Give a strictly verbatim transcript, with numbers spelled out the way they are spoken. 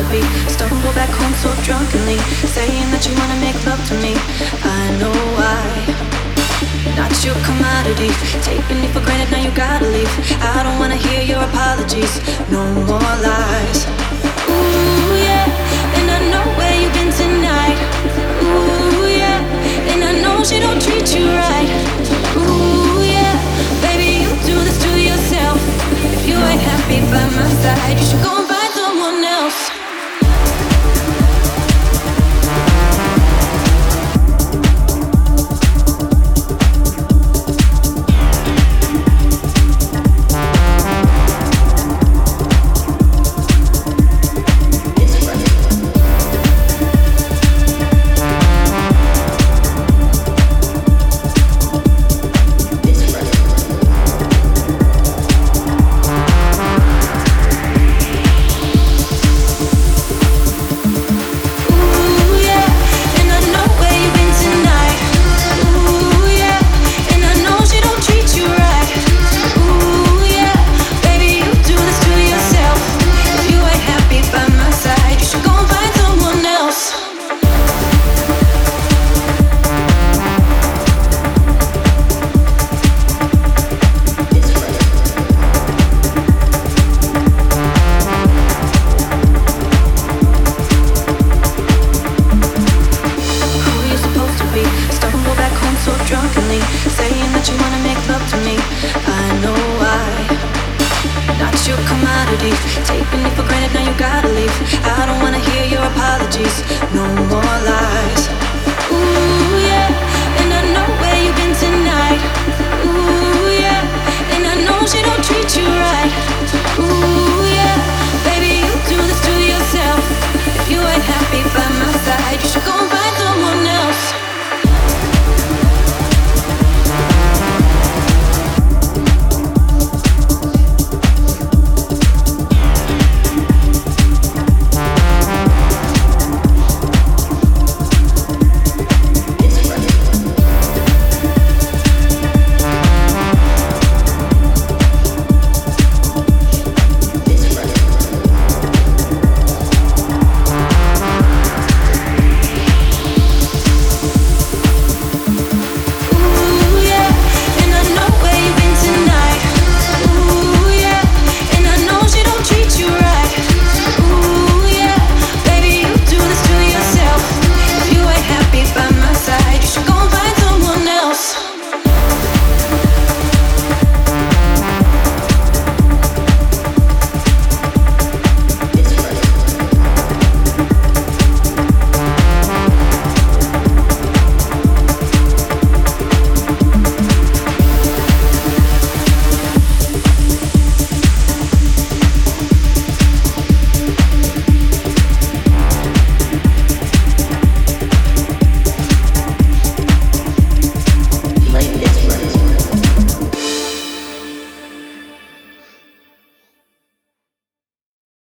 be. Stumble back home so drunkenly, saying that you wanna make love to me. I know why. Not your commodity, taking me for granted, now you gotta leave. I don't wanna hear your apologies, no more lies.